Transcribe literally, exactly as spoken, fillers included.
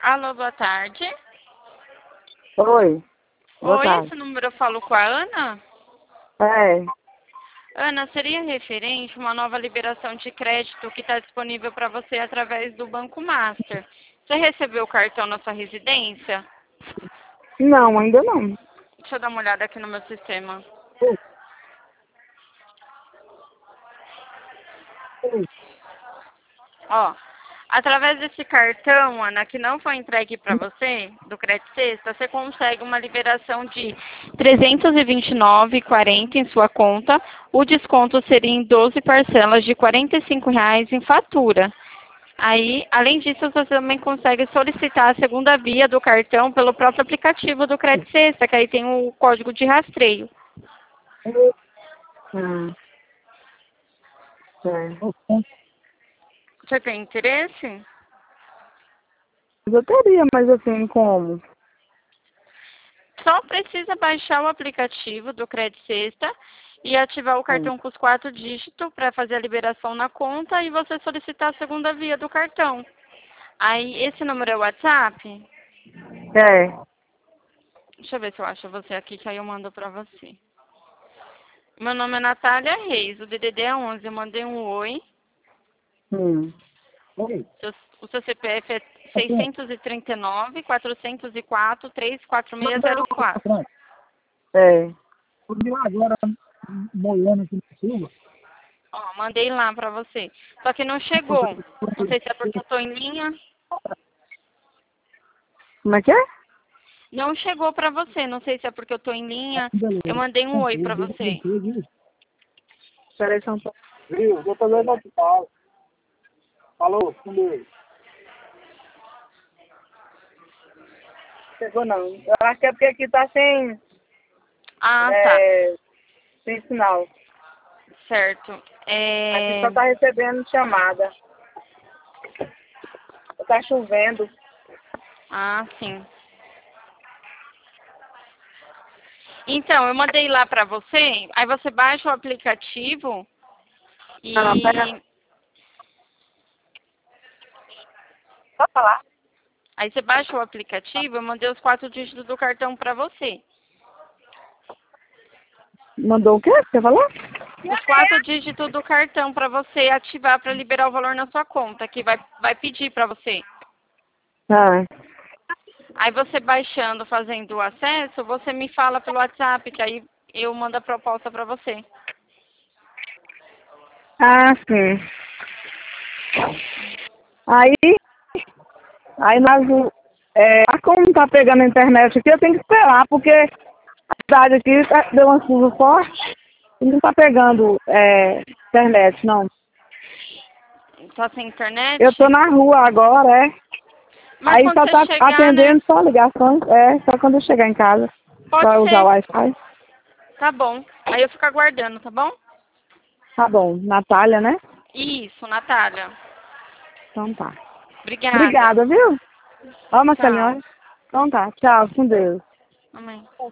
Alô, boa tarde. Oi, boa Oi, tarde. esse número eu falo com a Ana? É, Ana, seria referente a uma nova liberação de crédito que está disponível para você através do Banco Master. Você recebeu o cartão na sua residência? não, ainda não. Deixa eu dar uma olhada aqui no meu sistema. Ó, através desse cartão, Ana, que não foi entregue para você, do Crédito Sexta, você consegue uma liberação de trezentos e vinte e nove reais e quarenta centavos em sua conta. O desconto seria em doze parcelas de quarenta e cinco reais em fatura. Aí, além disso, você também consegue solicitar a segunda via do cartão pelo próprio aplicativo do Crédito Sexta, que aí tem o código de rastreio. Hum, é. Você tem interesse? Eu teria, mas assim, como? Só precisa baixar o aplicativo do Crédito Sexta e ativar o Hum. cartão com os quatro dígitos para fazer a liberação na conta e você solicitar a segunda via do cartão. Aí, esse número é o WhatsApp? É. Deixa eu ver se eu acho você aqui, que aí eu mando para você. Meu nome é Natália Reis, o D D D é onze, eu mandei um oi. Hum. Seu- O seu C P F é seiscentos e trinta e nove, quatrocentos e quatro, trezentos e quarenta e seis zero quatro. É. Ó, mandei lá pra você. Só que não chegou. Não sei se é porque eu tô em linha. Como é que é? Não chegou pra você. Não sei se é porque eu tô em linha. Eu mandei um oi pra você. Peraí, só um pouco. Viu? Vou fazer no hospital. Falou, com Deus. Chegou não. Eu acho que é porque aqui tá sem, Ah, tá. é, sem sinal. Certo. Aqui É... só tá recebendo chamada. Tá chovendo. Ah, sim. Então, eu mandei lá pra você. Aí você baixa o aplicativo Não, não, pera. e... Pode falar. Aí você baixa o aplicativo, eu mandei os quatro dígitos do cartão pra você. Mandou o quê? Você falou? Os quatro dígitos do cartão para você ativar para liberar o valor na sua conta, que vai, vai pedir para você. Ah, Aí você baixando, fazendo o acesso, você me fala pelo WhatsApp, que aí eu mando a proposta para você. ah, sim. Aí, aí nós, é, como tá pegando a internet aqui, eu tenho que esperar, porque a cidade aqui tá- deu uma chuva forte e não tá pegando é, internet, não. Tá sem internet? Eu tô na rua agora, é. Mas Aí quando só você tá chegar, né? atendendo só ligações, é, só quando eu chegar em casa Pode pra usar o ser. Wi-Fi. Tá bom. Aí eu fico aguardando, tá bom? Tá bom, Natália, né? Isso, Natália. Então tá. Obrigada. Obrigada, viu? Ó, Tchau. Marcelinho, então tá, tchau, com Deus. Amém.